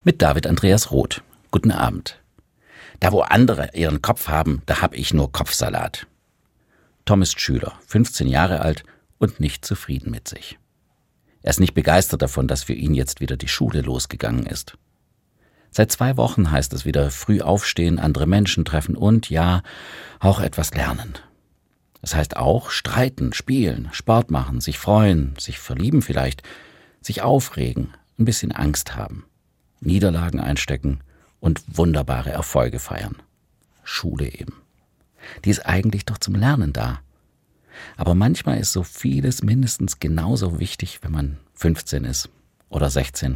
Mit David Andreas Roth. Guten Abend. Da wo andere ihren Kopf haben, da hab ich nur Kopfsalat. Tom ist Schüler, 15 Jahre alt und nicht zufrieden mit sich. Er ist nicht begeistert davon, dass für ihn jetzt wieder die Schule losgegangen ist. Seit 2 Wochen heißt es wieder früh aufstehen, andere Menschen treffen und, ja, auch etwas lernen. Es heißt auch streiten, spielen, Sport machen, sich freuen, sich verlieben vielleicht, sich aufregen, ein bisschen Angst haben, Niederlagen einstecken und wunderbare Erfolge feiern. Schule eben. Die ist eigentlich doch zum Lernen da. Aber manchmal ist so vieles mindestens genauso wichtig, wenn man 15 ist oder 16.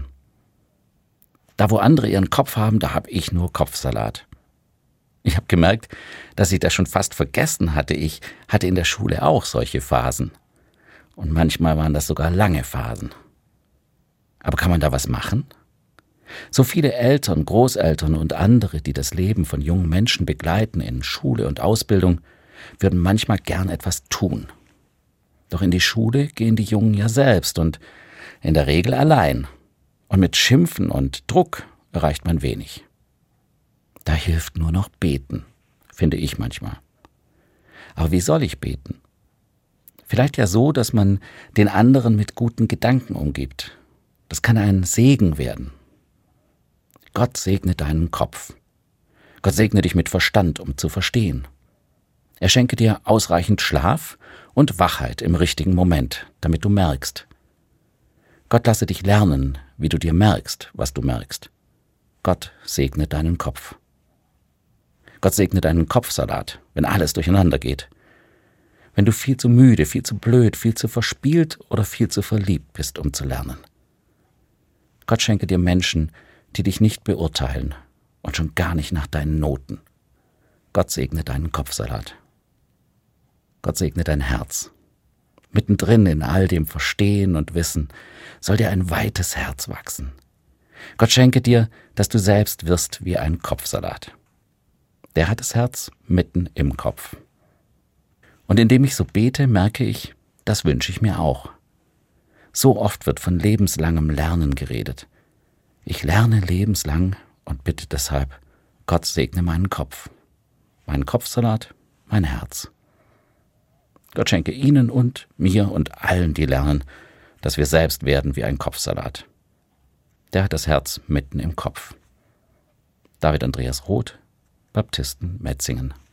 Da wo andere ihren Kopf haben, da hab ich nur Kopfsalat. Ich habe gemerkt, dass ich das schon fast vergessen hatte. Ich hatte in der Schule auch solche Phasen. Und manchmal waren das sogar lange Phasen. Aber kann man da was machen? So viele Eltern, Großeltern und andere, die das Leben von jungen Menschen begleiten in Schule und Ausbildung, würden manchmal gern etwas tun. Doch in die Schule gehen die Jungen ja selbst und in der Regel allein. Und mit Schimpfen und Druck erreicht man wenig. Da hilft nur noch beten, finde ich manchmal. Aber wie soll ich beten? Vielleicht ja so, dass man den anderen mit guten Gedanken umgibt. Das kann ein Segen werden. Gott segne deinen Kopf. Gott segne dich mit Verstand, um zu verstehen. Er schenke dir ausreichend Schlaf und Wachheit im richtigen Moment, damit du merkst. Gott lasse dich lernen, wie du dir merkst, was du merkst. Gott segne deinen Kopf. Gott segne deinen Kopfsalat, wenn alles durcheinander geht. Wenn du viel zu müde, viel zu blöd, viel zu verspielt oder viel zu verliebt bist, um zu lernen. Gott schenke dir Menschen, die dich nicht beurteilen und schon gar nicht nach deinen Noten. Gott segne deinen Kopfsalat. Gott segne dein Herz. Mittendrin in all dem Verstehen und Wissen soll dir ein weites Herz wachsen. Gott schenke dir, dass du selbst wirst wie ein Kopfsalat. Der hat das Herz mitten im Kopf. Und indem ich so bete, merke ich, das wünsche ich mir auch. So oft wird von lebenslangem Lernen geredet. Ich lerne lebenslang und bitte deshalb, Gott segne meinen Kopf, meinen Kopfsalat, mein Herz. Gott schenke Ihnen und mir und allen, die lernen, dass wir selbst werden wie ein Kopfsalat. Der hat das Herz mitten im Kopf. David Andreas Roth, Baptisten Metzingen.